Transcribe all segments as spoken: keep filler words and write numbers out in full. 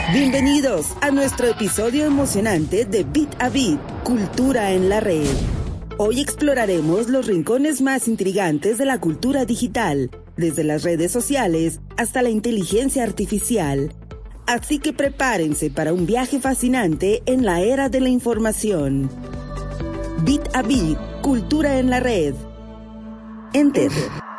Bienvenidos a nuestro episodio emocionante de Bit a Bit, Cultura en la Red. Hoy exploraremos los rincones más intrigantes de la cultura digital, desde las redes sociales hasta la inteligencia artificial. Así que prepárense para un viaje fascinante en la era de la información. Bit a Bit, Cultura en la Red. Enter.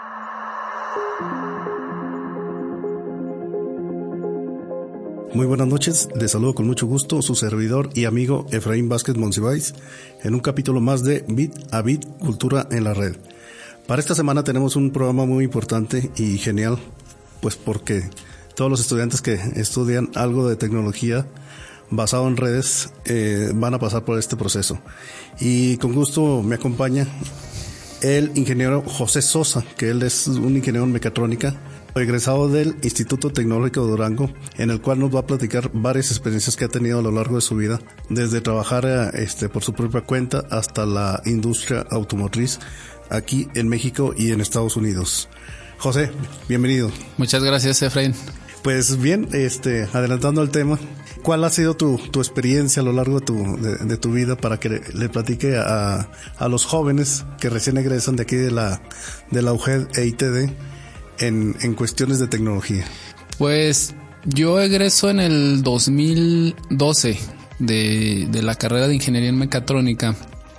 Muy buenas noches, les saludo con mucho gusto su servidor y amigo Efraín Vázquez Monsiváis en un capítulo más de Bit a Bit, Cultura en la Red. Para esta semana tenemos un programa muy importante y genial, pues porque todos los estudiantes que estudian algo de tecnología basado en redes eh, van a pasar por este proceso. Y con gusto me acompaña el ingeniero José Sosa, que él es un ingeniero en mecatrónica, egresado del Instituto Tecnológico de Durango, en el cual nos va a platicar varias experiencias que ha tenido a lo largo de su vida, desde trabajar este, por su propia cuenta hasta la industria automotriz aquí en México y en Estados Unidos. José, bienvenido. Muchas gracias, Efraín. Pues bien, este, adelantando el tema, ¿cuál ha sido tu, tu experiencia a lo largo de tu, de, de tu vida para que le, le platique a, a los jóvenes que recién egresan de aquí de la, de la U G E D e I T D en, en cuestiones de tecnología? Pues yo egreso en el dos mil doce de, de la carrera de Ingeniería en Mecatrónica.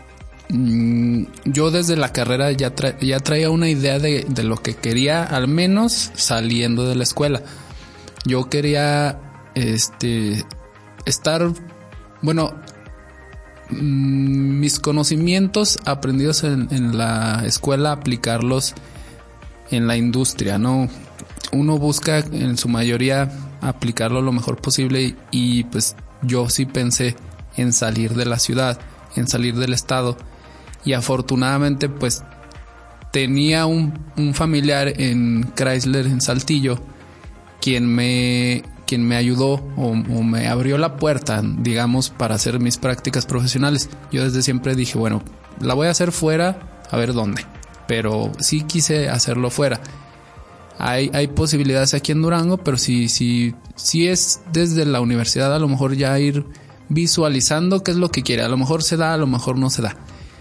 Yo desde la carrera ya, tra- ya traía una idea de, de lo que quería, al menos saliendo de la escuela. Yo quería este estar, bueno, mis conocimientos aprendidos en, en la escuela, aplicarlos en la industria, ¿no? Uno busca en su mayoría aplicarlo lo mejor posible y, y pues yo sí pensé en salir de la ciudad, en salir del estado, y afortunadamente pues tenía un, un familiar en Chrysler en Saltillo quien me quien me ayudó o, o me abrió la puerta, digamos, para hacer mis prácticas profesionales. Yo desde siempre dije, bueno, la voy a hacer fuera, a ver dónde. Pero sí quise hacerlo fuera. Hay, hay posibilidades aquí en Durango, pero si, si, si es desde la universidad, a lo mejor ya ir visualizando qué es lo que quiere. A lo mejor se da, a lo mejor no se da.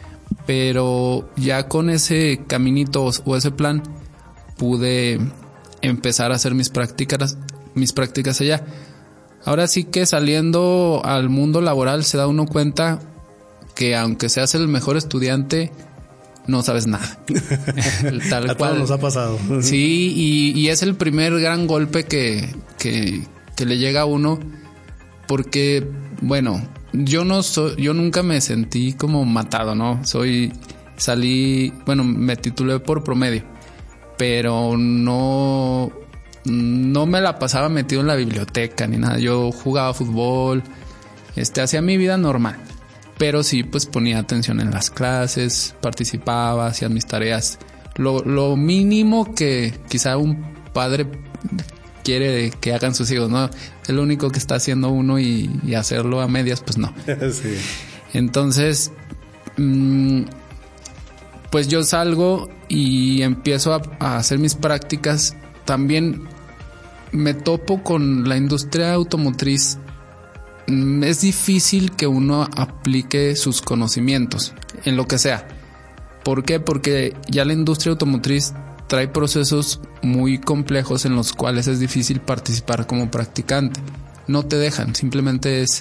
Pero ya con ese caminito o, o ese plan, pude empezar a hacer mis prácticas, mis prácticas allá. Ahora sí que saliendo al mundo laboral se da uno cuenta que aunque seas el mejor estudiante, no sabes nada. Tal a cual. todos nos ha pasado. Sí, y, y es el primer gran golpe que, que, que le llega a uno, porque, bueno, yo no soy, yo nunca me sentí como matado, ¿no? Soy, salí, bueno, me titulé por promedio, pero no, no me la pasaba metido en la biblioteca ni nada. Yo jugaba fútbol, este, hacía mi vida normal. Pero sí, pues ponía atención en las clases, participaba, hacía mis tareas. Lo, lo mínimo que quizá un padre quiere que hagan sus hijos, ¿no? Es lo único que está haciendo uno y, y hacerlo a medias, pues no. Sí. Entonces, mmm, pues yo salgo y empiezo a, a hacer mis prácticas. También me topo con la industria automotriz. Es difícil que uno aplique sus conocimientos en lo que sea. ¿Por qué? Porque ya la industria automotriz trae procesos muy complejos en los cuales es difícil participar como practicante. No te dejan, simplemente es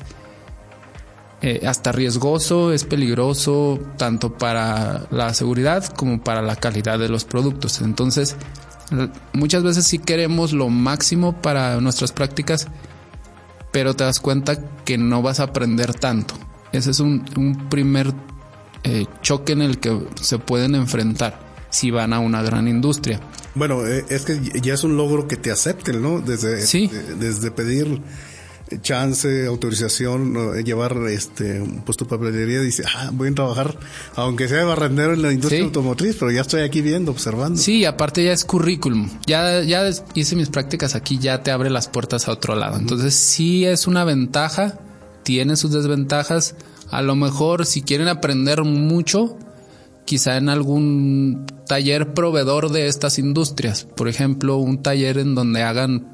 eh, hasta riesgoso, es peligroso tanto para la seguridad como para la calidad de los productos. Entonces, muchas veces sí queremos lo máximo para nuestras prácticas, pero te das cuenta que no vas a aprender tanto. Ese es un, un primer eh, choque en el que se pueden enfrentar si van a una gran industria. Bueno, eh, es que ya es un logro que te acepten, ¿no? Desde, sí. de, desde pedir chance, autorización, ¿no? Llevar este pues tu papelería, dice, ah, voy a trabajar, aunque sea barrendero en la industria sí. automotriz, pero ya estoy aquí viendo, observando. Sí, aparte ya es currículum. Ya, ya hice mis prácticas aquí, ya te abre las puertas a otro lado. Uh-huh. Entonces sí es una ventaja, tiene sus desventajas. A lo mejor si quieren aprender mucho, quizá en algún taller proveedor de estas industrias, por ejemplo, un taller en donde hagan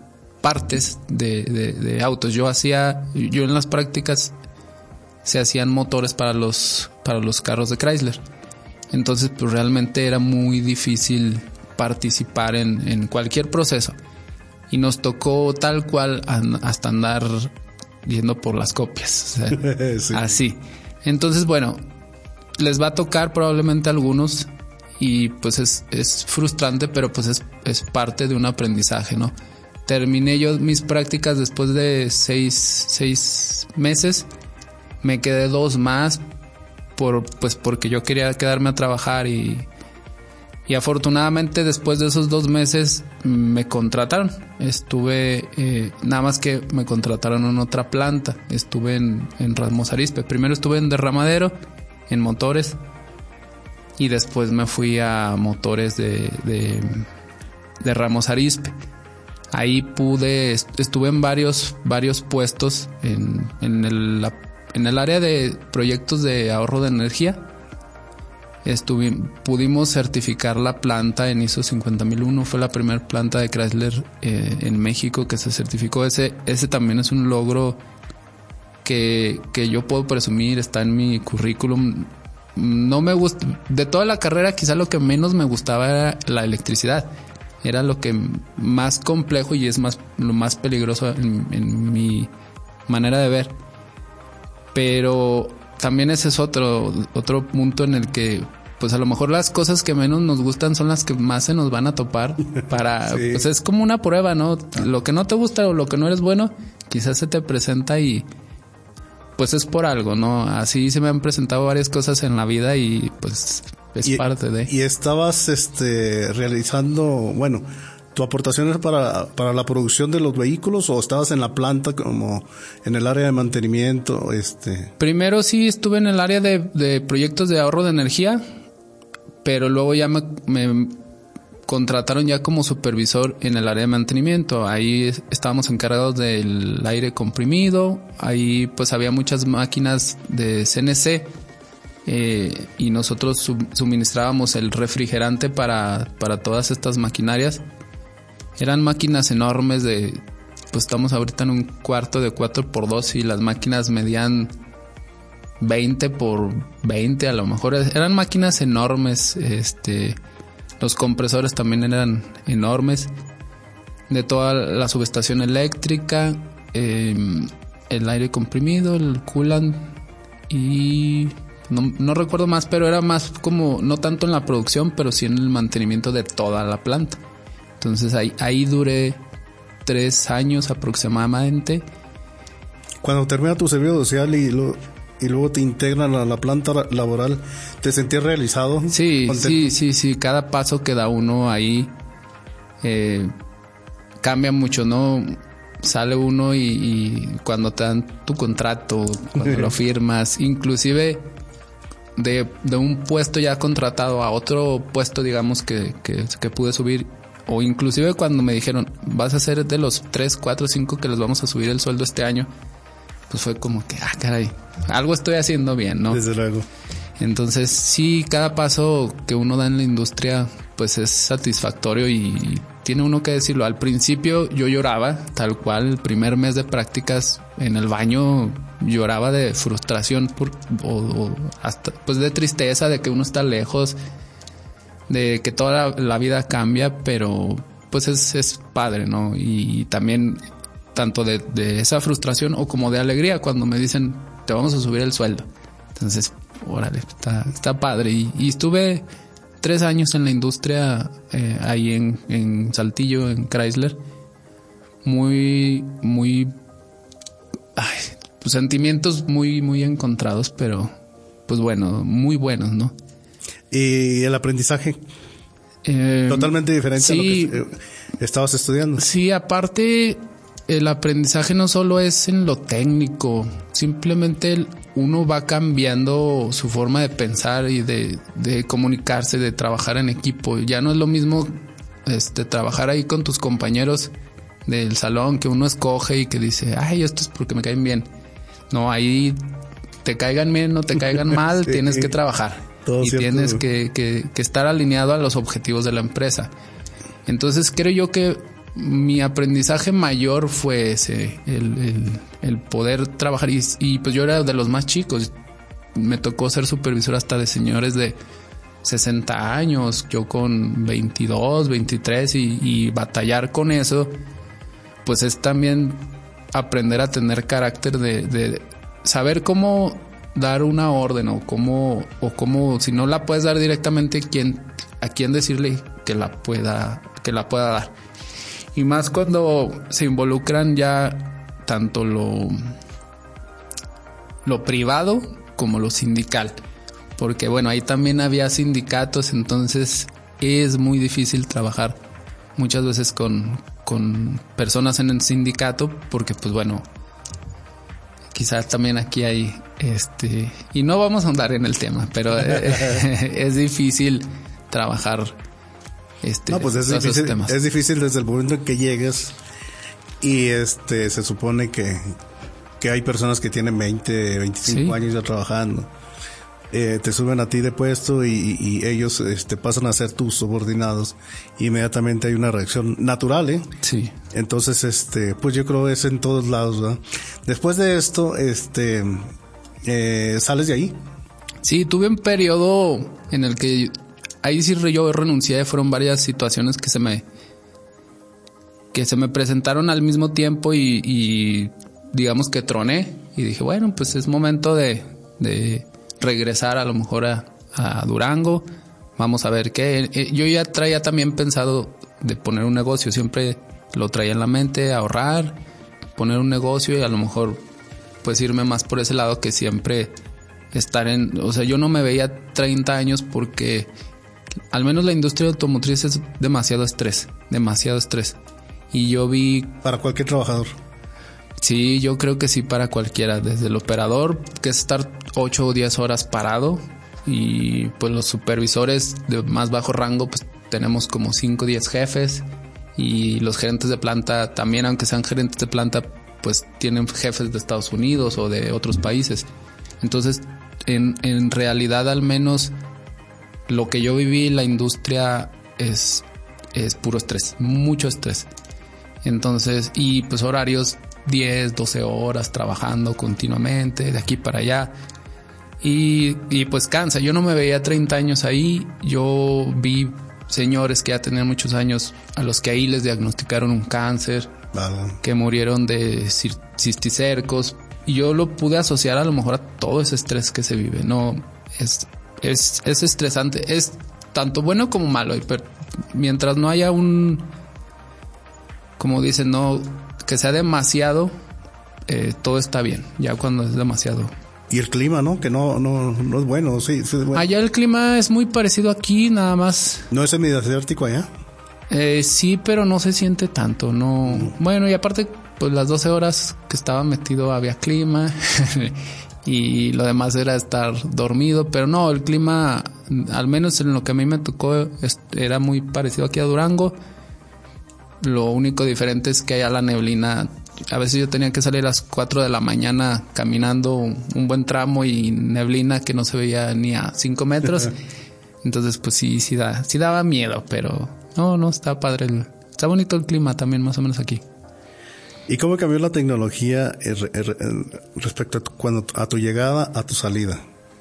partes de, de, de autos. Yo hacía, yo en las prácticas se hacían motores para los, para los carros de Chrysler. Entonces, pues realmente era muy difícil participar en, en cualquier proceso. Y nos tocó tal cual hasta andar yendo por las copias. O sea, sí. Así. Entonces, bueno, les va a tocar probablemente a algunos y pues es, es frustrante, pero pues es, es parte de un aprendizaje, ¿no? Terminé yo mis prácticas después de seis, seis meses. Me quedé dos más por, pues porque yo quería quedarme a trabajar y, y afortunadamente después de esos dos meses me contrataron. Estuve, eh, nada más que me contrataron en otra planta. Estuve en, en Ramos Arizpe. Primero estuve en derramadero, en motores, y después me fui a motores de, de, de Ramos Arizpe. Ahí pude, estuve en varios, varios puestos en, en el, la, en el área de proyectos de ahorro de energía. Estuve, pudimos certificar la planta en I S O cincuenta mil uno. Fue la primera planta de Chrysler eh, en México que se certificó. Ese, ese también es un logro que, que yo puedo presumir, está en mi currículum. No me gusta, de toda la carrera quizá lo que menos me gustaba era la electricidad. Era lo que más complejo y es más, lo más peligroso en, en mi manera de ver. Pero también ese es otro, otro punto en el que pues a lo mejor las cosas que menos nos gustan son las que más se nos van a topar para, sí. Pues es como una prueba, ¿no? Lo que no te gusta o lo que no eres bueno, quizás se te presenta y pues es por algo, ¿no? Así se me han presentado varias cosas en la vida y pues es y, parte de... Y estabas este realizando, bueno, ¿tu aportación es para, para la producción de los vehículos o estabas en la planta como en el área de mantenimiento? este Primero sí estuve en el área de, de proyectos de ahorro de energía, pero luego ya me, me contrataron ya como supervisor en el área de mantenimiento. Ahí estábamos encargados del aire comprimido. Ahí pues había muchas máquinas de C N C eh, y nosotros sub- suministrábamos el refrigerante para, para todas estas maquinarias. Eran máquinas enormes de, pues estamos ahorita en un cuarto de cuatro por dos y las máquinas medían veinte por veinte a lo mejor. Eran máquinas enormes, este, los compresores también eran enormes. De toda la subestación eléctrica, eh, el aire comprimido, el coolant y no, no recuerdo más, pero era más como, no tanto en la producción, pero sí en el mantenimiento de toda la planta. Entonces ahí, ahí duré tres años aproximadamente. Cuando termina tu servicio social y, lo, y luego te integran a la planta laboral, ¿te sentías realizado? Sí, ¿contento? sí, sí, sí. Cada paso que da uno ahí eh, cambia mucho, ¿no? Sale uno y, y cuando te dan tu contrato, cuando lo firmas, inclusive de, de un puesto ya contratado a otro puesto, digamos, que, que, que pude subir. O inclusive cuando me dijeron, vas a ser de los tres, cuatro, cinco que les vamos a subir el sueldo este año, pues fue como que, ah, caray, algo estoy haciendo bien, ¿no? Desde luego. Entonces, sí, cada paso que uno da en la industria, pues es satisfactorio y tiene uno que decirlo. Al principio yo lloraba, tal cual, el primer mes de prácticas en el baño lloraba de frustración por, o, o hasta pues de tristeza de que uno está lejos, de que toda la, la vida cambia, pero pues es, es padre, ¿no? Y, y también tanto de, de esa frustración o como de alegría cuando me dicen, te vamos a subir el sueldo. Entonces, órale, está, está padre. Y, y estuve tres años en la industria, eh, ahí en, en Saltillo, en Chrysler. Muy, muy, ay, pues sentimientos muy, muy encontrados, pero pues bueno, muy buenos, ¿no? ¿Y el aprendizaje? Eh, Totalmente diferente sí, a lo que estabas estudiando. Sí, aparte, el aprendizaje no solo es en lo técnico, simplemente uno va cambiando su forma de pensar y de, de comunicarse, de trabajar en equipo. Ya no es lo mismo este trabajar ahí con tus compañeros del salón que uno escoge y que dice, ay, esto es porque me caen bien. No, ahí te caigan bien, no te caigan mal, sí. Tienes que trabajar. Todo y cierto. Tienes que, que, que estar alineado a los objetivos de la empresa. Entonces creo yo que mi aprendizaje mayor fue ese, el, el, el poder trabajar y, y pues yo era de los más chicos. Me tocó ser supervisor hasta de señores de sesenta años, yo con veintidós, veintitrés y, y batallar con eso, pues es también aprender a tener carácter de, de saber cómo dar una orden o cómo, o cómo, si no la puedes dar directamente, quién, a quién decirle que la pueda, que la pueda dar. Y más cuando se involucran ya tanto lo, lo privado como lo sindical. Porque bueno, ahí también había sindicatos, entonces es muy difícil trabajar muchas veces con, con personas en el sindicato, porque pues bueno, quizás también aquí hay, este, y no vamos a andar en el tema, pero es difícil trabajar. Este, no, pues es difícil, es difícil desde el momento en que llegas y este se supone que, que hay personas que tienen veinte, veinticinco ¿sí? años ya trabajando. Eh, te suben a ti de puesto y, y ellos este, pasan a ser tus subordinados. Inmediatamente hay una reacción natural, ¿eh? Sí. Entonces, este, pues yo creo que es en todos lados, ¿verdad? Después de esto, este, eh, ¿sales de ahí? Sí, tuve un periodo en el que ahí sí yo renuncié. Fueron varias situaciones que se me que se me presentaron al mismo tiempo y, y digamos que troné y dije, bueno, pues es momento de, de regresar a lo mejor a, a Durango, vamos a ver qué. Yo ya traía también pensado de poner un negocio, siempre lo traía en la mente, ahorrar, poner un negocio y a lo mejor pues irme más por ese lado que siempre estar en, o sea, yo no me veía treinta años porque al menos la industria automotriz es demasiado estrés, demasiado estrés. Y yo vi... Para cualquier trabajador. Sí, yo creo que sí para cualquiera, desde el operador, que es estar ocho o diez horas parado, y pues los supervisores de más bajo rango, pues tenemos como cinco o diez jefes, y los gerentes de planta también, aunque sean gerentes de planta, pues tienen jefes de Estados Unidos o de otros países. Entonces, en, en realidad al menos lo que yo viví, la industria es, es puro estrés, mucho estrés. Entonces, y pues horarios diez, doce horas trabajando continuamente de aquí para allá y, y pues cansa. Yo no me veía treinta años ahí. Yo vi señores que ya tenían muchos años a los que ahí les diagnosticaron un cáncer, vale, que murieron de cisticercos, y yo lo pude asociar a lo mejor a todo ese estrés que se vive. No, es, es, es estresante, es tanto bueno como malo, pero mientras no haya un, como dicen, no, que sea demasiado, eh, todo está bien. Ya cuando es demasiado. Y el clima, ¿no? Que no, no, no es bueno, sí, sí es bueno. Allá el clima es muy parecido aquí, nada más. ¿No es semidesértico allá? Eh, sí, pero no se siente tanto, no. no. Bueno, y aparte, pues las doce horas que estaba metido había clima y lo demás era estar dormido, pero no, el clima, al menos en lo que a mí me tocó, era muy parecido aquí a Durango. Lo único diferente es que allá la neblina, a veces yo tenía que salir a las cuatro de la mañana caminando un buen tramo y neblina que no se veía ni a cinco metros. Entonces pues sí, sí, da, sí daba miedo, pero no, no, está padre. El, está bonito el clima también más o menos aquí. ¿Y cómo cambió la tecnología respecto a tu, cuando, a tu llegada, a tu salida?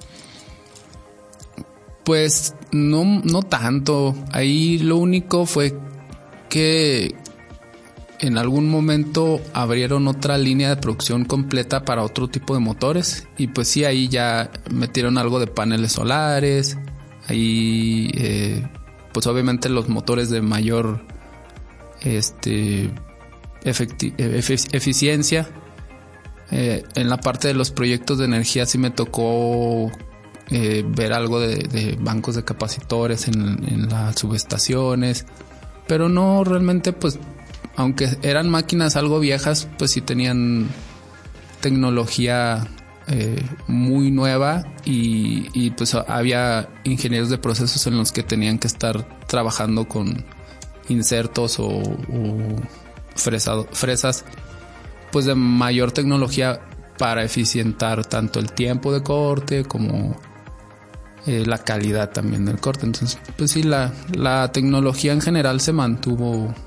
Pues no, no tanto. Ahí lo único fue que en algún momento abrieron otra línea de producción completa para otro tipo de motores, y pues sí, ahí ya metieron algo de paneles solares. Ahí eh, pues obviamente los motores de mayor este efecti- efic- eficiencia. Eh, en la parte de los proyectos de energía sí me tocó eh, ver algo de, de bancos de capacitores en, en las subestaciones. Pero no, realmente, pues, aunque eran máquinas algo viejas, pues sí tenían tecnología eh, muy nueva y, y pues había ingenieros de procesos en los que tenían que estar trabajando con insertos o, o fresado, fresas, pues de mayor tecnología para eficientar tanto el tiempo de corte como Eh, la calidad también del corte. Entonces, pues sí, la, la tecnología en general se mantuvo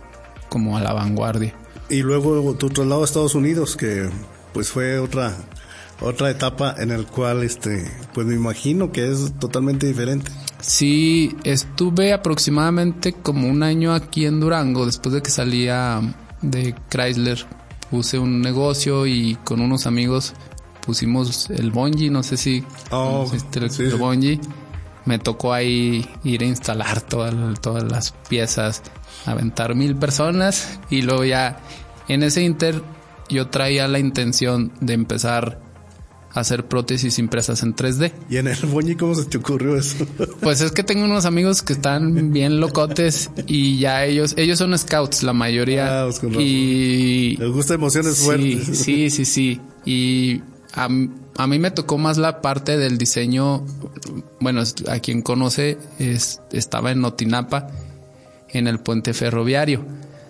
como a la vanguardia. Y luego tu traslado a Estados Unidos, que pues fue otra otra etapa en el cual este pues me imagino que es totalmente diferente. Sí, estuve aproximadamente como un año aquí en Durango. Después de que salía de Chrysler, puse un negocio y con unos amigos pusimos el bungee, no sé si oh, el, sí, el sí. bungee. Me tocó ahí ir a instalar todas, todas las piezas, aventar mil personas y luego ya en ese inter yo traía la intención de empezar a hacer prótesis impresas en tres D. ¿Y en el bungee cómo se te ocurrió eso? Pues es que tengo unos amigos que están bien locotes y ya ellos ellos son scouts la mayoría. Ah, pues con y les gusta emociones sí, fuertes. Sí, sí, sí. Y a, a mí me tocó más la parte del diseño. Bueno, a quien conoce, es, estaba en Notinapa, en el puente ferroviario.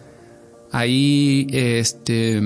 Ahí, este,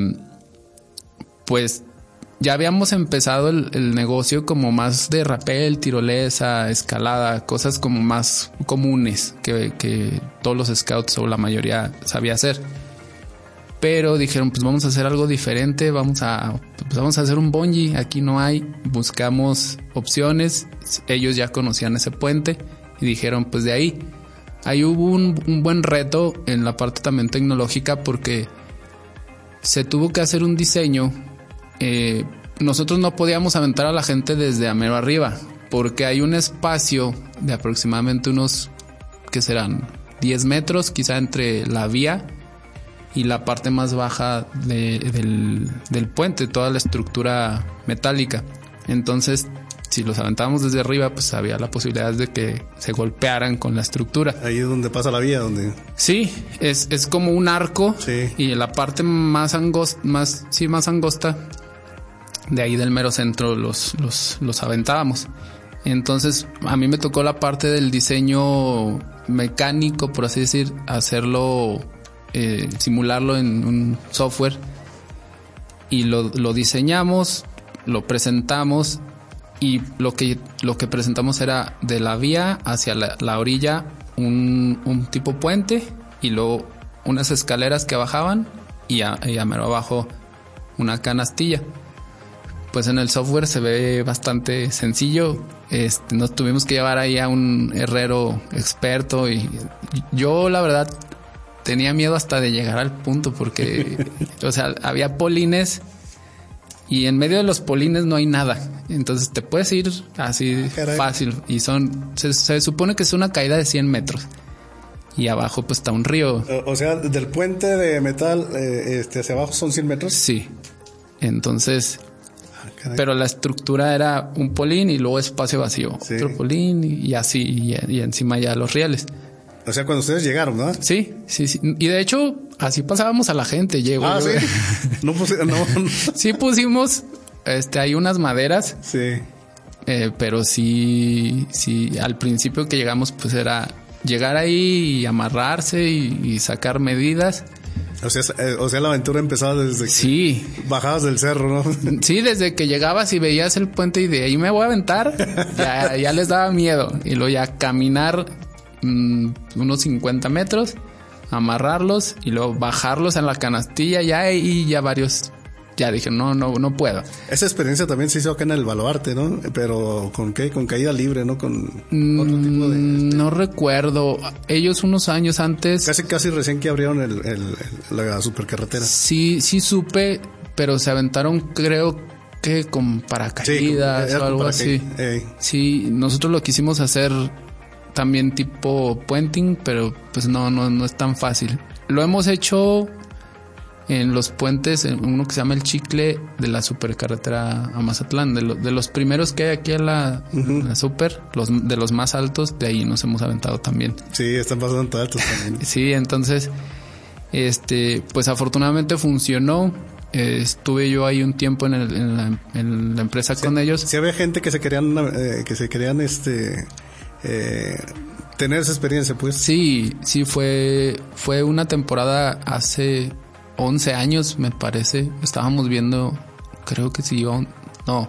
pues ya habíamos empezado el, el negocio como más de rapel, tirolesa, escalada, cosas como más comunes que, que todos los scouts o la mayoría sabía hacer. Pero dijeron, pues vamos a hacer algo diferente, vamos a, pues vamos a hacer un bungee, aquí no hay. Buscamos opciones, ellos ya conocían ese puente y dijeron, pues de ahí. Ahí hubo un, un buen reto en la parte también tecnológica porque se tuvo que hacer un diseño. Eh, nosotros no podíamos aventar a la gente desde a mero arriba porque hay un espacio de aproximadamente unos, ¿qué serán? diez metros quizá entre la vía y la parte más baja de, del, del puente, toda la estructura metálica. Entonces, si los aventábamos desde arriba, pues había la posibilidad de que se golpearan con la estructura. Ahí es donde pasa la vía, donde... Sí, es, es como un arco. Sí. Y la parte más angosta, más, sí, más angosta, de ahí del mero centro los, los, los aventábamos. Entonces, a mí me tocó la parte del diseño mecánico, por así decir, hacerlo... Eh, simularlo en un software y lo, lo diseñamos, lo presentamos y lo que lo que presentamos era de la vía hacia la, la orilla un, un tipo puente y luego unas escaleras que bajaban y a, y a mero abajo una canastilla. Pues en el software se ve bastante sencillo. Este, nos tuvimos que llevar ahí a un herrero experto y yo la verdad tenía miedo hasta de llegar al punto porque, o sea, había polines y en medio de los polines no hay nada. Entonces te puedes ir así Caray. fácil y son, se, se supone que es una caída de cien metros y abajo pues está un río. O, o sea, del puente de metal eh, este, hacia abajo son cien metros. Sí. Entonces, ah, pero la estructura era un polín y luego espacio vacío, sí. Otro polín y, y así y, y encima ya los rieles. O sea, cuando ustedes llegaron, ¿no? Sí, sí, sí. Y de hecho, así pasábamos a la gente. Llegó. Ah, yo, sí. No, puse, no, no. Sí pusimos, este, hay unas maderas. Sí. Eh, pero sí, sí, al principio que llegamos, pues era llegar ahí y amarrarse y, y sacar medidas. O sea, eh, o sea, la aventura empezaba desde que sí. bajabas del cerro, ¿no? Sí, desde que llegabas y veías el puente y de ahí me voy a aventar, ya, ya les daba miedo. Y luego ya caminar mmm, unos cincuenta metros, amarrarlos y luego bajarlos en la canastilla ya y ya varios... Ya dije, no, no, no puedo. Esa experiencia también se hizo acá en el Baluarte, ¿no? Pero ¿con qué? Con caída libre, ¿no? Con mm, otro tipo de... Este... No recuerdo. Ellos unos años antes... Casi, casi recién que abrieron el, el, el, la supercarretera. Sí, sí supe, pero se aventaron, creo que con paracaídas sí, o algo así. Ey. Sí, nosotros lo quisimos hacer también tipo puenting, pero pues no, no, no es tan fácil. Lo hemos hecho... en los puentes, en uno que se llama el Chicle de la supercarretera a Mazatlán, de, lo, de los primeros que hay aquí en la, uh-huh. la super, los de los más altos, de ahí nos hemos aventado también. Sí, están bastante altos también. Sí, entonces, este, pues afortunadamente funcionó. Eh, estuve yo ahí un tiempo en, el, en, la, en la empresa sí, con ellos. Sí había gente que se querían, eh, que se querían, este, eh, tener esa experiencia, pues. Sí, sí fue, fue una temporada hace once años, me parece. Estábamos viendo, creo que sí, on, no,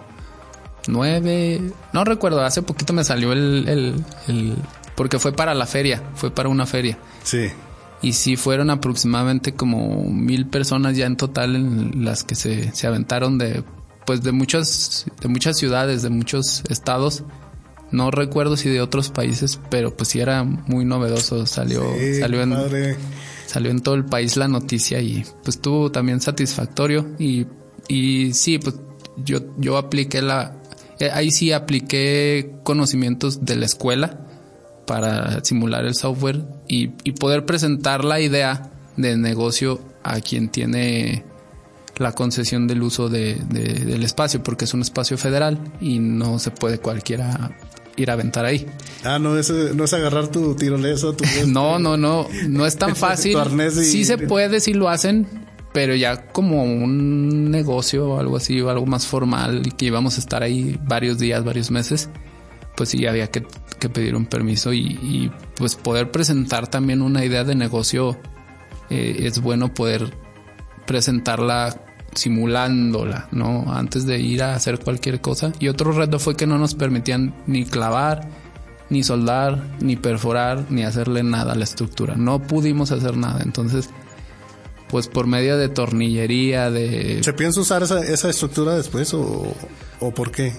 nueve, no recuerdo, hace poquito me salió el, el, el, porque fue para la feria, fue para una feria. Sí. Y sí fueron aproximadamente como mil personas ya en total en las que se, se aventaron de, pues de muchas, de muchas ciudades, de muchos estados. No recuerdo si de otros países, pero pues sí era muy novedoso. Salió, sí, salió en, padre. salió en todo el país la noticia y pues estuvo también satisfactorio. Y, y sí, pues yo, yo apliqué la, ahí sí apliqué conocimientos de la escuela para simular el software y, y poder presentar la idea de negocio a quien tiene la concesión del uso de, de, del espacio, porque es un espacio federal y no se puede cualquiera ir a aventar ahí. Ah, no es, no es agarrar tu tirolesa, tu... no, no, no, no es tan fácil. Y... Sí se puede, sí lo hacen, pero ya como un negocio o algo así, o algo más formal y que íbamos a estar ahí varios días, varios meses, pues sí había que, que pedir un permiso y, y pues poder presentar también una idea de negocio. Eh, es bueno poder presentarla simulándola, ¿no? Antes de ir a hacer cualquier cosa. Y otro reto fue que no nos permitían ni clavar, ni soldar, ni perforar, ni hacerle nada a la estructura. No pudimos hacer nada. Entonces, pues por medio de tornillería, de... ¿Se piensa usar esa, esa estructura después o, o por qué?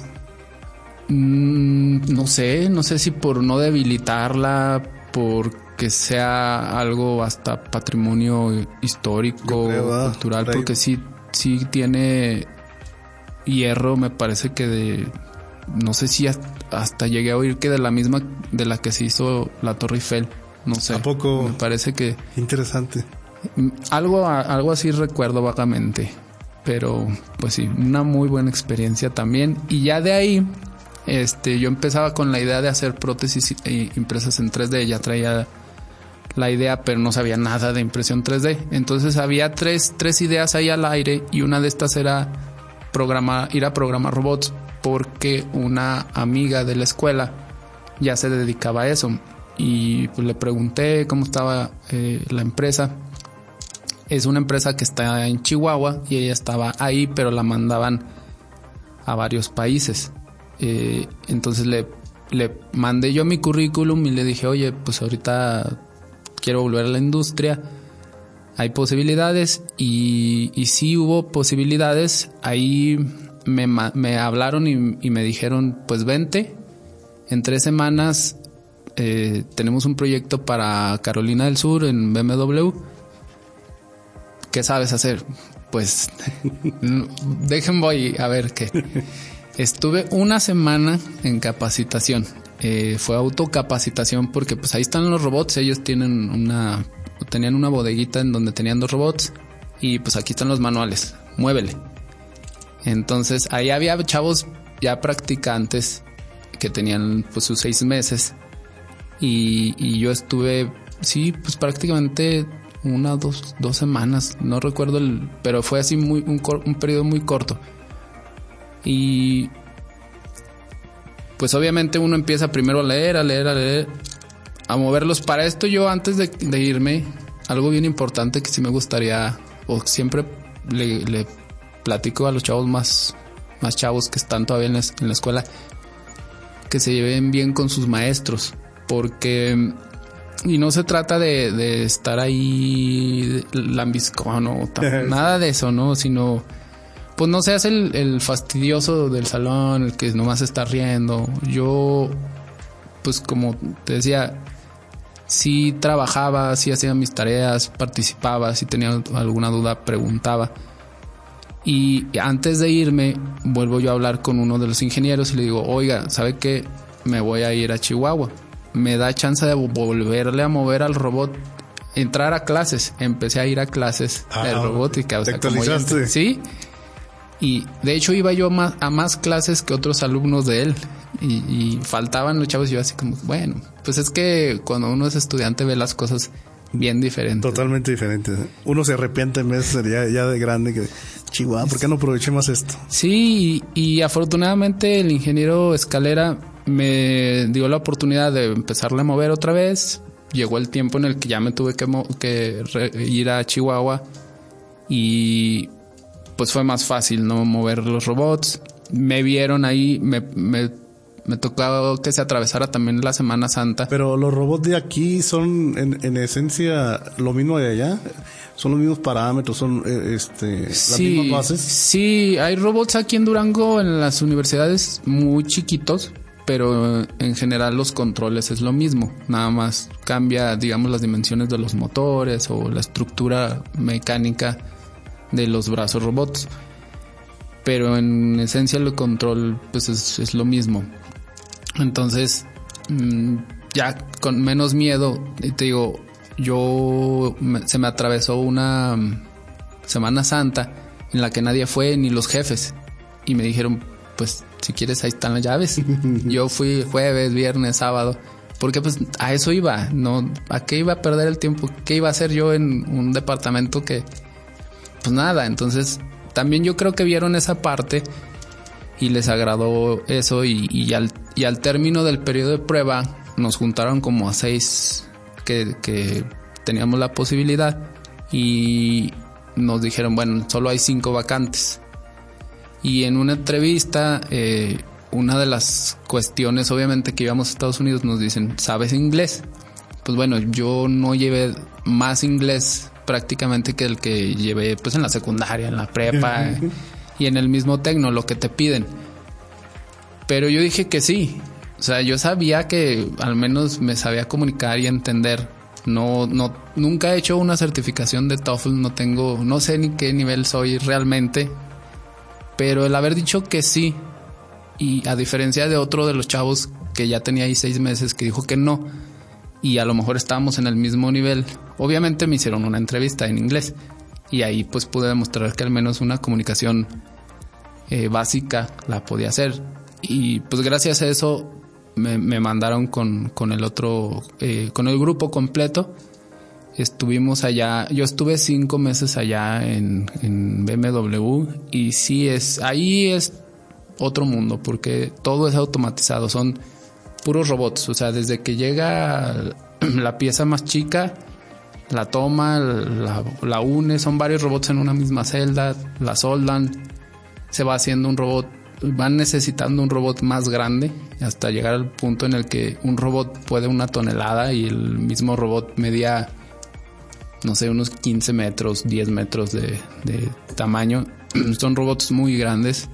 Mm, no sé, no sé si por no debilitarla, por que sea algo hasta patrimonio histórico, creo, ah, cultural, porque sí, sí tiene hierro, me parece que de, no sé si hasta, hasta llegué a oír que de la misma de la que se hizo la Torre Eiffel, no sé. ¿A poco? Me parece que... Interesante. Algo, algo así recuerdo vagamente, pero pues sí, una muy buena experiencia también. Y ya de ahí, este, yo empezaba con la idea de hacer prótesis impresas en tres D, ya traía la idea, pero no sabía nada de impresión tres D. Entonces había tres, tres ideas ahí al aire y una de estas era programar, ir a programar robots, porque una amiga de la escuela ya se dedicaba a eso. Y pues le pregunté cómo estaba eh, la empresa. Es una empresa que está en Chihuahua y ella estaba ahí, pero la mandaban a varios países. Eh, entonces le, le mandé yo mi currículum y le dije, oye, pues ahorita quiero volver a la industria, hay posibilidades, y, y sí hubo posibilidades. Ahí me, me hablaron y, y me dijeron, pues vente, en tres semanas eh, tenemos un proyecto para Carolina del Sur en B M W. ¿Qué sabes hacer? Pues dejen voy a ver qué. Estuve una semana en capacitación. Eh, fue autocapacitación porque pues ahí están los robots. Ellos tienen una, tenían una bodeguita en donde tenían dos robots y pues aquí están los manuales. Muévele. Entonces ahí había chavos ya practicantes que tenían pues sus seis meses y, y yo estuve, sí, pues prácticamente una, dos, dos semanas. No recuerdo el, pero fue así muy un, un periodo muy corto. Y pues obviamente uno empieza primero a leer, a leer, a leer, a moverlos. Para esto yo antes de, de irme, algo bien importante que sí me gustaría, o siempre le, le platico a los chavos más, más chavos que están todavía en la, en la escuela, que se lleven bien con sus maestros, porque, y no se trata de, de estar ahí lambiscón o nada de eso, ¿no? Sino... pues no seas el, el fastidioso del salón, el que nomás está riendo. Yo, pues como te decía, sí trabajaba, sí hacía mis tareas, participaba, si tenía alguna duda preguntaba. Y antes de irme, vuelvo yo a hablar con uno de los ingenieros y le digo, oiga, ¿sabe qué? Me voy a ir a Chihuahua. Me da chance de volverle a mover al robot, entrar a clases. Empecé a ir a clases ah, de robótica. O sea, como ya, sí. Y de hecho iba yo más, a más clases que otros alumnos de él. Y, y faltaban los chavos y yo así como, bueno, pues es que cuando uno es estudiante ve las cosas bien diferentes. Totalmente diferentes. Uno se arrepiente en vez de ya, ya de grande que, Chihuahua, ¿por qué no aproveché más esto? Sí, y, y afortunadamente el ingeniero Escalera me dio la oportunidad de empezarle a mover otra vez. Llegó el tiempo en el que ya me tuve que, mo- que re- ir a Chihuahua y... pues fue más fácil, ¿no? Mover los robots. Me vieron ahí, me, me me tocó que se atravesara también la Semana Santa. Pero los robots de aquí son en, en esencia lo mismo de allá, son los mismos parámetros, son eh, este las sí, mismas bases. Sí, hay robots aquí en Durango en las universidades muy chiquitos, pero en general los controles es lo mismo, nada más cambia, digamos, las dimensiones de los motores o la estructura mecánica de los brazos robots, pero en esencia el control pues es, es lo mismo. Entonces ya con menos miedo, y te digo, yo me, se me atravesó una Semana Santa en la que nadie fue, ni los jefes, y me dijeron, pues si quieres ahí están las llaves. Yo fui jueves, viernes, sábado, porque pues a eso iba, no, ¿a qué iba a perder el tiempo? ¿Qué iba a hacer yo en un departamento que pues nada? Entonces también yo creo que vieron esa parte y les agradó eso, y, y al y al término del periodo de prueba nos juntaron como a seis que, que teníamos la posibilidad, y nos dijeron, bueno, solo hay cinco vacantes. Y en una entrevista, eh, una de las cuestiones, obviamente, que íbamos a Estados Unidos, nos dicen, ¿sabes inglés? Pues bueno, yo no llevé más inglés prácticamente que el que llevé pues en la secundaria, en la prepa y en el mismo tecno, lo que te piden. Pero yo dije que sí. O sea, yo sabía que al menos me sabía comunicar y entender. No, no, nunca he hecho una certificación de TOEFL, no tengo, no sé ni qué nivel soy realmente. Pero el haber dicho que sí, y a diferencia de otro de los chavos que ya tenía ahí seis meses que dijo que no, y a lo mejor estábamos en el mismo nivel, obviamente me hicieron una entrevista en inglés, y ahí pues pude demostrar que al menos una comunicación eh, básica la podía hacer. Y pues gracias a eso me, me mandaron con, con el otro, eh, con el grupo completo. Estuvimos allá, yo estuve cinco meses allá en, en B M W, y sí es, ahí es otro mundo porque todo es automatizado, son puros robots, o sea, desde que llega la pieza más chica, la toma, la, la une, son varios robots en una misma celda, la soldan, se va haciendo un robot, van necesitando un robot más grande hasta llegar al punto en el que un robot puede una tonelada y el mismo robot medía, no sé, unos quince metros, diez metros de, de tamaño. Son robots muy grandes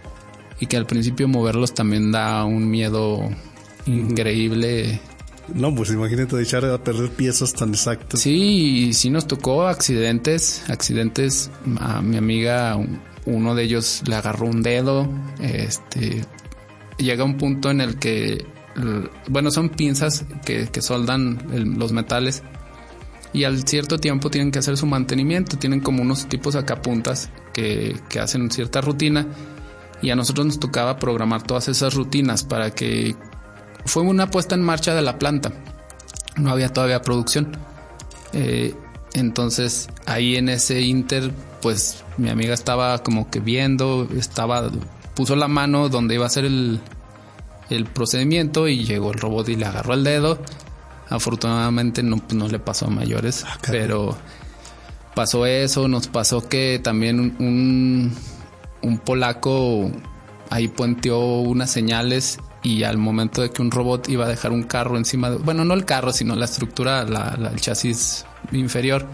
y que al principio moverlos también da un miedo increíble. No, pues imagínate echar a perder piezas tan exactas. Sí, y sí nos tocó accidentes, accidentes. A mi amiga, uno de ellos le agarró un dedo. Este, llega un punto en el que, bueno, son pinzas que, que soldan el, los metales. Y al cierto tiempo tienen que hacer su mantenimiento. Tienen como unos tipos sacapuntas que, que hacen cierta rutina. Y a nosotros nos tocaba programar todas esas rutinas para que... Fue una puesta en marcha de la planta. No había todavía producción. Eh, entonces, ahí en ese inter, pues mi amiga estaba como que viendo, estaba, puso la mano donde iba a hacer el, el procedimiento y llegó el robot y le agarró el dedo. Afortunadamente no, pues no le pasó a mayores, ah, pero pasó eso. Nos pasó que también un, un polaco ahí puenteó unas señales y al momento de que un robot iba a dejar un carro encima de, bueno, no el carro, sino la estructura, la, la, el chasis inferior,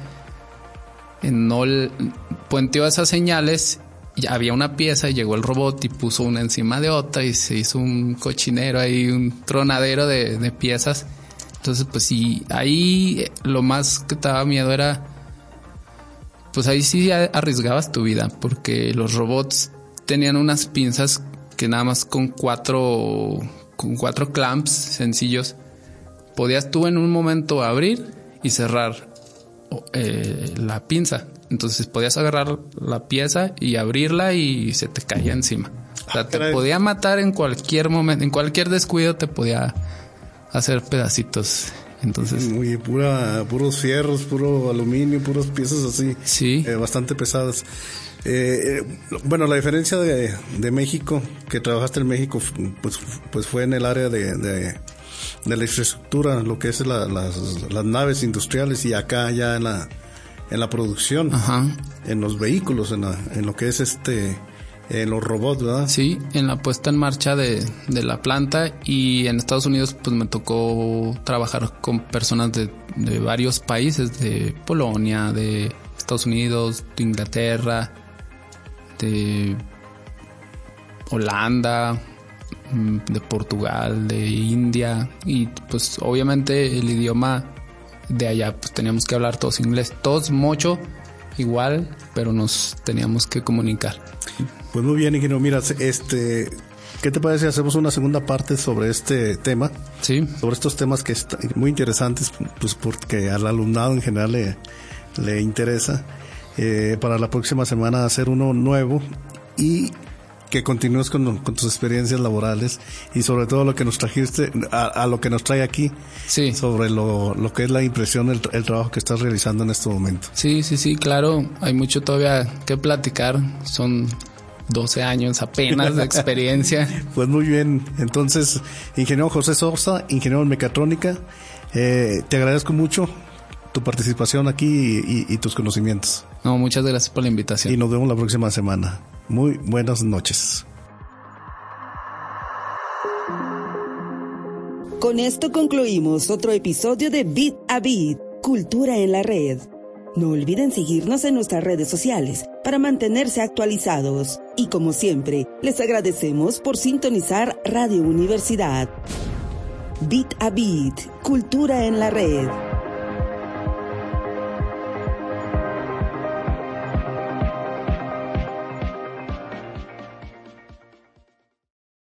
no el, puenteó esas señales y había una pieza y llegó el robot y puso una encima de otra y se hizo un cochinero ahí, un tronadero de, de piezas. Entonces, pues sí, ahí lo más que te daba miedo era, pues ahí sí arriesgabas tu vida, porque los robots tenían unas pinzas que nada más con cuatro, con cuatro clamps sencillos, podías tú en un momento abrir y cerrar eh, la pinza. Entonces podías agarrar la pieza y abrirla y se te caía encima. O sea, te podía matar en cualquier momento, en cualquier descuido te podía hacer pedacitos. Entonces, muy pura, puros fierros, puro aluminio, puras piezas así, sí, eh, bastante pesadas. Eh, eh, bueno, la diferencia de, de México, que trabajaste en México, pues, pues fue en el área de, de, de la infraestructura, lo que es la, las, las naves industriales, y acá ya en la, en la producción, ajá, en los vehículos, en, la, en lo que es este en los robots, ¿verdad? Sí, en la puesta en marcha de, de la planta, y en Estados Unidos pues me tocó trabajar con personas de, de varios países, de Polonia, de Estados Unidos, de Inglaterra, de Holanda, de Portugal, de India, y pues obviamente el idioma de allá pues teníamos que hablar todos inglés, todos mucho igual, pero nos teníamos que comunicar. Pues muy bien, ingeniero. Mira, este, ¿qué te parece si hacemos una segunda parte sobre este tema? Sí. Sobre estos temas que están muy interesantes, pues porque al alumnado en general le, le interesa. Eh, para la próxima semana hacer uno nuevo y que continúes con, con tus experiencias laborales y sobre todo lo que nos trajiste, a, a lo que nos trae aquí, sí, sobre lo, lo que es la impresión, el, el trabajo que estás realizando en este momento. Sí, sí, sí, claro, hay mucho todavía que platicar, son doce años apenas de experiencia. Pues muy bien, entonces, ingeniero José Sosa, ingeniero en mecatrónica, eh, te agradezco mucho tu participación aquí y, y, y tus conocimientos. No, muchas gracias por la invitación. Y nos vemos la próxima semana. Muy buenas noches. Con esto concluimos otro episodio de Bit a Bit, Cultura en la Red. No olviden seguirnos en nuestras redes sociales para mantenerse actualizados. Y como siempre, les agradecemos por sintonizar Radio Universidad. Bit a Bit, Cultura en la Red.